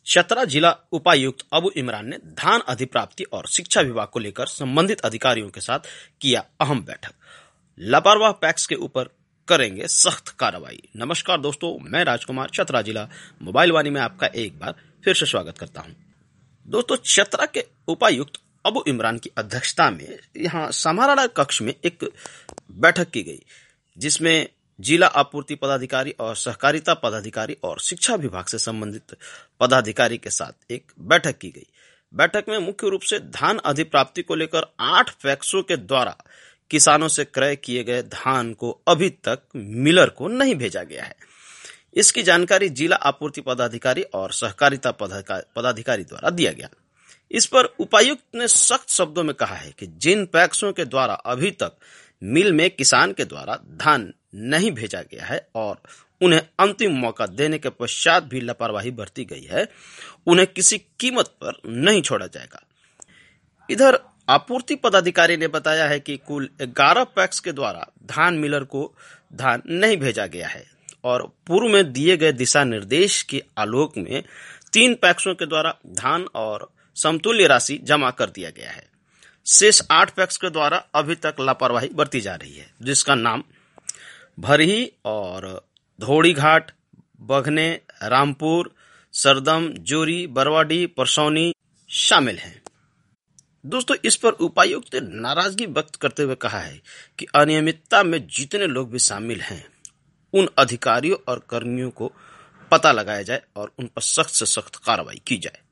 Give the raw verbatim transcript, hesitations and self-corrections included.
चतरा जिला उपायुक्त अबू इमरान ने धान अधिप्राप्ति और शिक्षा विभाग को लेकर संबंधित अधिकारियों के साथ किया अहम बैठक। लापरवाह पैक्स के ऊपर करेंगे सख्त कार्रवाई। नमस्कार दोस्तों, मैं राजकुमार चतरा जिला मोबाइल वाणी में आपका एक बार फिर से स्वागत करता हूं। दोस्तों, चतरा के उपायुक्त अबू इमरान की अध्यक्षता में यहां समाहरणा कक्ष में एक बैठक की गई, जिसमें जिला आपूर्ति पदाधिकारी और सहकारिता पदाधिकारी और शिक्षा विभाग से संबंधित पदाधिकारी के साथ एक बैठक की गई। बैठक में मुख्य रूप से धान अधिप्राप्ति को लेकर आठ पैक्सों के द्वारा किसानों से क्रय किए गए धान को अभी तक मिलर को नहीं भेजा गया है। इसकी जानकारी जिला आपूर्ति पदाधिकारी और सहकारिता पदाधिकारी द्वारा दिया गया। इस पर उपायुक्त ने सख्त शब्दों में कहा है कि जिन पैक्सों के द्वारा अभी तक मिल में किसान के द्वारा धान नहीं भेजा गया है और उन्हें अंतिम मौका देने के पश्चात भी लापरवाही बरती गई है, उन्हें किसी कीमत पर नहीं छोड़ा जाएगा। इधर आपूर्ति पदाधिकारी ने बताया है कि कुल ग्यारह पैक्स के द्वारा धान मिलर को धान नहीं भेजा गया है और पूर्व में दिए गए दिशा निर्देश के आलोक में तीन पैक्सों के द्वारा धान और समतुल्य राशि जमा कर दिया गया है। शेष आठ पैक्स के द्वारा अभी तक लापरवाही बरती जा रही है, जिसका नाम भरही और धोड़ी घाट, बघने, रामपुर, सरदम, जोरी, बरवाडी, परसौनी शामिल हैं। दोस्तों, इस पर उपायुक्त ने नाराजगी व्यक्त करते हुए कहा है कि अनियमितता में जितने लोग भी शामिल हैं, उन अधिकारियों और कर्मियों को पता लगाया जाए और उन पर सख्त से सख्त कार्रवाई की जाए।